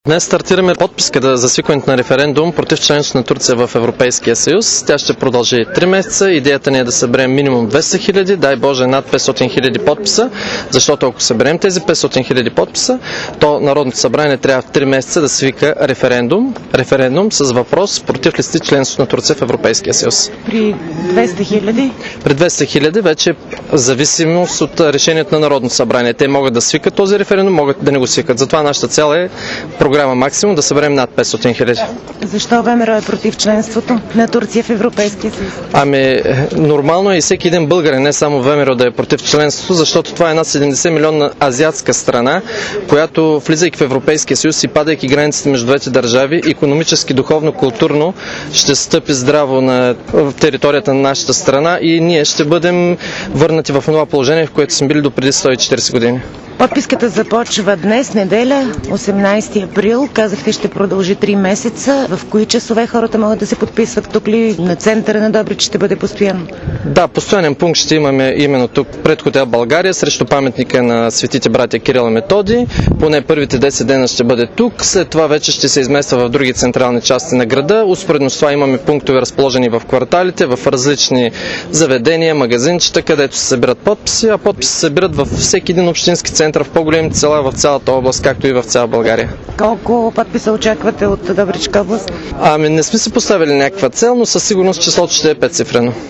Днес стартираме подписка за свикването на референдум против членството на Турция в Европейския съюз. Тя ще продължи 3 месеца. Идеята ни е да съберем минимум 200 хиляди, дай Боже над 500 хиляди подписа, защото ако съберем тези 500 хиляди подписа, то Народното събрание трябва в 3 месеца да свика референдум с въпрос против ли сте членството на Турция в Европейския съюз. При 200 хиляди? При 200 хиляди вече зависимост от решението на Народното събрание. Те могат да свикат този референдум, могат да не го свикат. Затова нашата цел е програма максимум да съберем над 500 хиляди. Защо ВМРО е против членството на Турция в Европейския съюз? Нормално е и всеки един българин, не само ВМРО, да е против членството, защото това е една 70 милионна азиатска страна, която влизайки в Европейския съюз и падайки границите между двете държави, икономически, духовно, културно ще стъпи здраво на територията на нашата страна и ние ще бъдем върнати в това положение, в което сме били до преди 140 години. Подписката започва днес, неделя, 18 април. Казахте, ще продължи 3 месеца. В кои часове хората могат да се подписват? Тук ли на центъра на Добрич ще бъде постоянно? Да, постоянен пункт ще имаме именно тук пред хотел България, срещу паметника на светите братя Кирил и Методий. Поне първите 10 дена ще бъде тук, след това вече ще се измества в други централни части на града. Успоредно с това имаме пунктове разположени в кварталите, в различни заведения, магазинчета, където се събират подписи, а подписи се събират във всеки един общински център в по-големите села в цялата област, както и в цяла България. Колко подписа очаквате от Добричка област? Не сме си поставили някаква цел, но със сигурност числото ще е 5-цифрено.